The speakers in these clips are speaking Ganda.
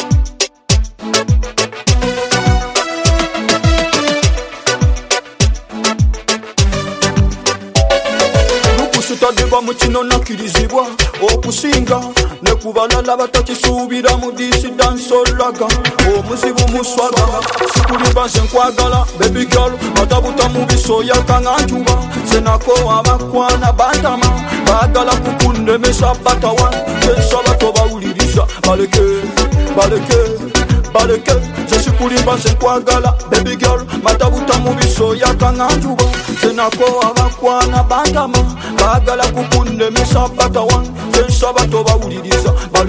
Tadibwa mukino nakirizibwa okusinga ne kubalala batakisuubira mu disi dansolaga omuzibu muswaga sikulimba nze nkwagala baby girl matabuta mu bisoya kaŋanjuba senako abakwana bantama baagala kukunnemesa batawa kyensaba tobawuliriza baleke sesikulimba nze nkwagala baby girl matabuta mu bisoya kaŋanjuba senako abakwana bantama baagala kukunnemesa batawa kyensaba tobawuliriza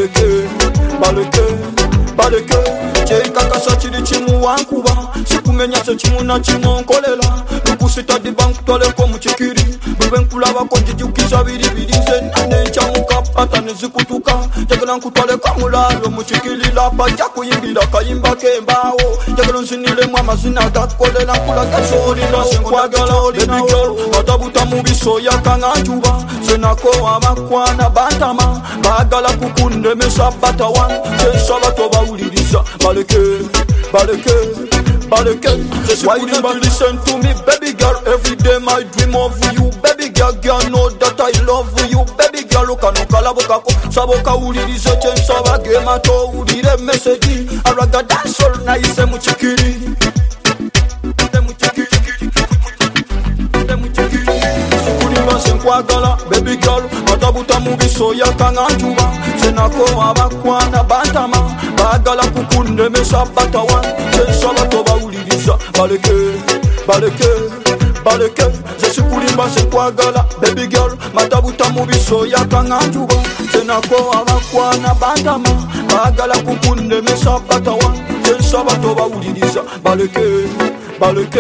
baleke kyenkakasa kiri kimu wankuba sikumenya kye kimu na kimu nkolela lukusitadiba nkutoleko mu kikiri bwe nkulabako njijukiza biribiri nzenna nenkyamuka pata nezikutuka njagala nkutoleko mulaalo mu kikiri lapa nja kuyimbira kayimba kembaawo njagala nziniremu amazina gakolera nkulagasoolina senkwagala olinawo matabuta mu bisoya kaŋanjuba senako abakwana bantama baagala kukunnemesa batawa kyensaba tobawuliriza baleke why you never listen to me baby girl every day my dream of you baby girl know that I love you baby girl kano kalabokako saboka wulirize kyensaba gema towulire message araga dance all night muchikiri senkwagala baby girl matabuta mu bisoya kaŋanjuba senako abakwana bantama baagala kukunnemesa batawa kyensaba tobawuliriza baleke zesikulimba senkwagala baby girl matabuta mu bisoya kaŋanjuba senako abakwana bantama baagala kukunnemesa batawa kyensaba tobawuliriza baleke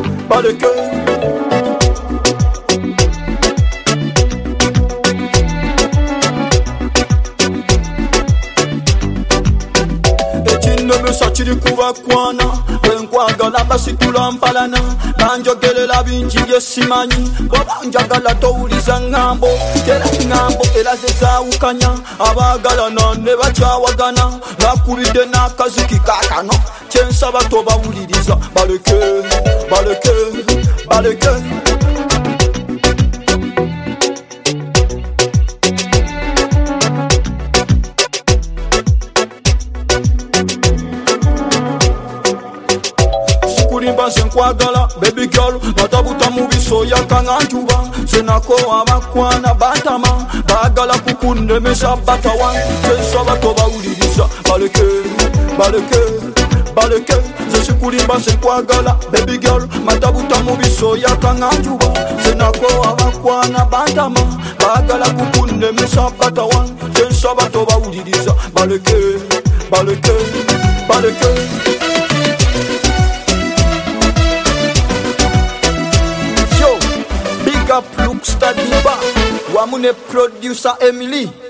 ekinnemesa kiri kubakwana bwenkwagala basitula mpalana banjogerera bingi byesimanyi bwaba njagala towuliza ŋŋambo tera ŋŋambo era zezaawukanya abaagalana ne bakyawagana nakubidde n'akaziki kaakano kyensaba tobawuliriza baleke nze nkwagala baby girl matabuta mu bisoya kaŋanjuba senako abakwana bantama baagala kukunnemesa batawa kyensaba tobawuliriza baleke zesikulimba nze nkwagala baby girl matabuta mu bisoya kaŋanjuba senako abakwana bantama baagala kukunnemesa batawa kyensaba tobawuliriza baleke Big up Luke Stadiba wamu ne producer Emily